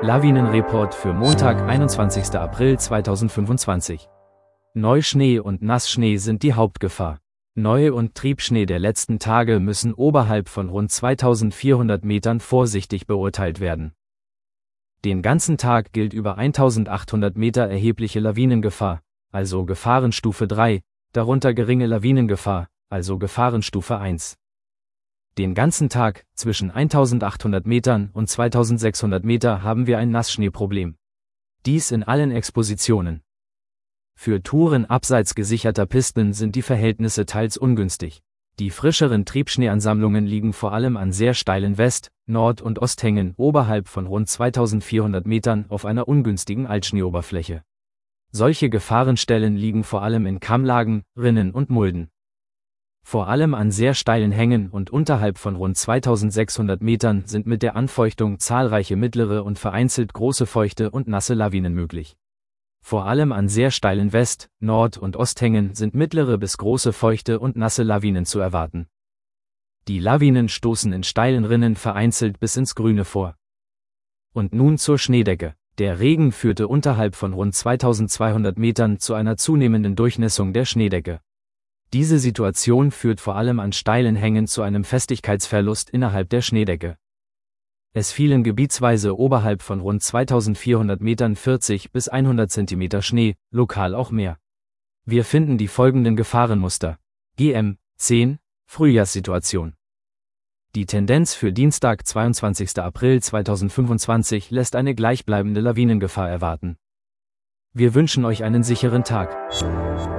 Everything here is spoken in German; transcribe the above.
Lawinenreport für Montag, 21. April 2025. Neuschnee und Nassschnee sind die Hauptgefahr. Neu- und Triebschnee der letzten Tage müssen oberhalb von rund 2400 Metern vorsichtig beurteilt werden. Den ganzen Tag gilt über 1800 Meter erhebliche Lawinengefahr, also Gefahrenstufe 3, darunter geringe Lawinengefahr, also Gefahrenstufe 1. Den ganzen Tag, zwischen 1800 Metern und 2600 Meter haben wir ein Nassschneeproblem. Dies in allen Expositionen. Für Touren abseits gesicherter Pisten sind die Verhältnisse teils ungünstig. Die frischeren Triebschneeansammlungen liegen vor allem an sehr steilen West-, Nord- und Osthängen oberhalb von rund 2400 Metern auf einer ungünstigen Altschneeoberfläche. Solche Gefahrenstellen liegen vor allem in Kammlagen, Rinnen und Mulden. Vor allem an sehr steilen Hängen und unterhalb von rund 2600 Metern sind mit der Anfeuchtung zahlreiche mittlere und vereinzelt große feuchte und nasse Lawinen möglich. Vor allem an sehr steilen West-, Nord- und Osthängen sind mittlere bis große feuchte und nasse Lawinen zu erwarten. Die Lawinen stoßen in steilen Rinnen vereinzelt bis ins Grüne vor. Und nun zur Schneedecke. Der Regen führte unterhalb von rund 2200 Metern zu einer zunehmenden Durchnässung der Schneedecke. Diese Situation führt vor allem an steilen Hängen zu einem Festigkeitsverlust innerhalb der Schneedecke. Es fielen gebietsweise oberhalb von rund 2400 Metern 40 bis 100 cm Schnee, lokal auch mehr. Wir finden die folgenden Gefahrenmuster. GM 10, Frühjahrssituation. Die Tendenz für Dienstag, 22. April 2025 lässt eine gleichbleibende Lawinengefahr erwarten. Wir wünschen euch einen sicheren Tag.